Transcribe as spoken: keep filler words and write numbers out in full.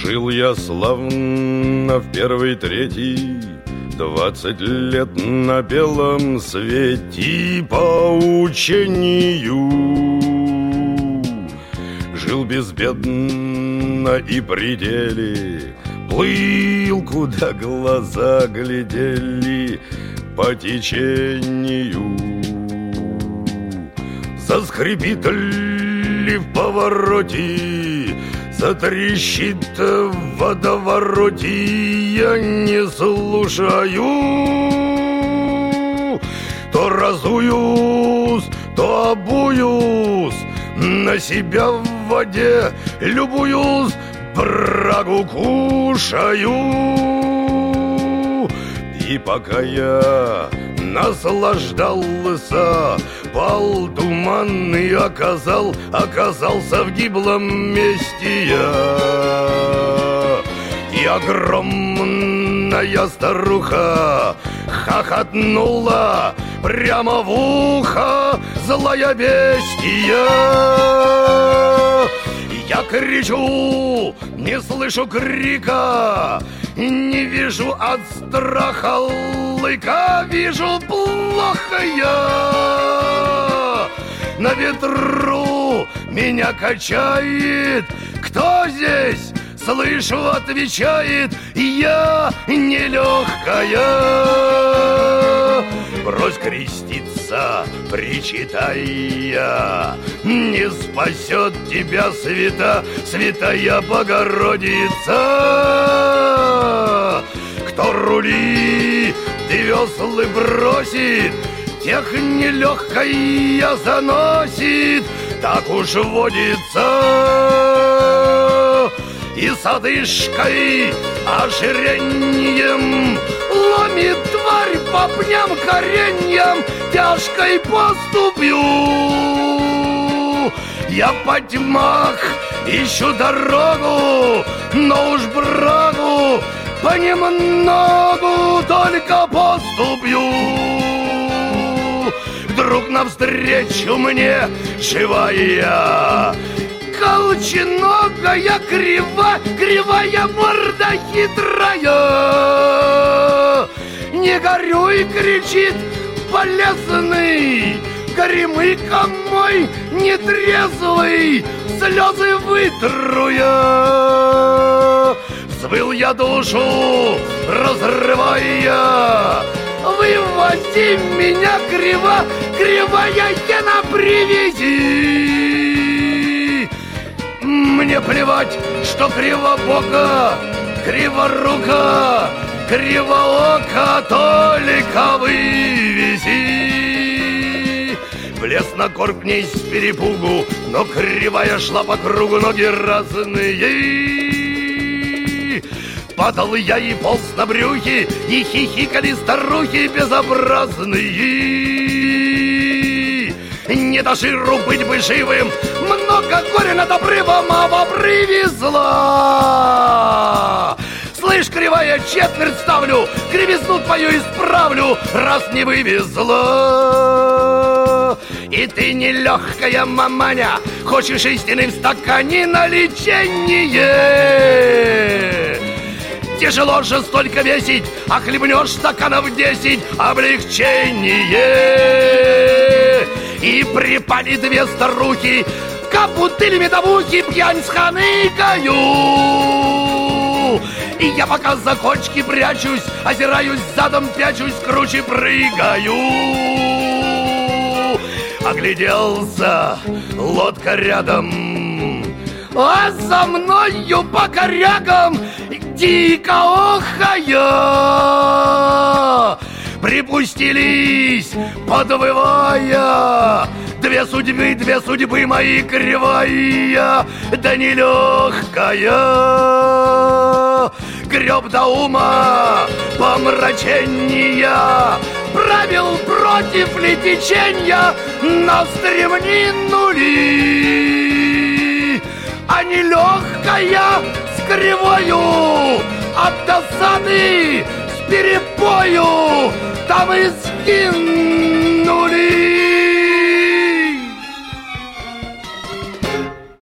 Жил я славно в первый третий, двадцать лет на белом свете по учению. Жил безбедно и при деле, плыл, куда глаза глядели, по течению. Заскрипит ли в повороте, затрещит в водовороте, я не слушаю. То разуюсь, то обуюсь, на себя в воде любуюсь, брагу кушаю. И пока я наслаждался, пал туманный, оказал, оказался в гиблом месте я. И огромная старуха хохотнула прямо в ухо, злая бестия. Я кричу, не слышу крика, не вижу от страха лыка, вижу плохо я. На ветру меня качает, кто здесь? Слышу, отвечает, я нелегкая. Брось креститься, причитая, не спасет тебя свята, святая Богородица. Кто рули и веслы бросит, тех нелегкая заносит, так уж водится. И с одышкой, ожирением ломит тварь по пням кореньям тяжкой поступью. Я по тьмах ищу дорогу, но уж брагу понемногу только поступью. Вдруг навстречу мне живая, колченогая, крива, кривая морда хитрая. Не горюй, кричит болезный, горемыка мой нетрезвый, слезы вытру я. Взвыл я душу, разрывая, вывози меня, крива, кривая гена, привези. Мне плевать, что кривобока, криворука, кривоока, только вывези. Влез на корм к ней с перепугу, но кривая шла по кругу, ноги разные. Падал я и полз на брюхе, и хихикали старухи безобразные. Не до жиру быть бы живым, много горя над обрывом аба привезла. Слышь, кривая, четверть ставлю, кривизну твою исправлю, раз не вывезла. И ты нелегкая, маманя, хочешь истины в стакане на лечение. Тяжело же столько весить, а хлебнешь стаканов десять, облегчение. И припали две старухи, как бутыли медовухи, пьянь сханыкаю. И я пока за кочки прячусь, озираюсь задом, пячусь, круче прыгаю. Огляделся, лодка рядом, а за мною по корягам дико охая. Припустились, подвывая, две судьбы, две судьбы мои, кривая, да нелегкая. Греб до ума помрачения, правил против ли течения, на стремнину ли. А нелегкая с кривою, от досады с перепою там и скинули.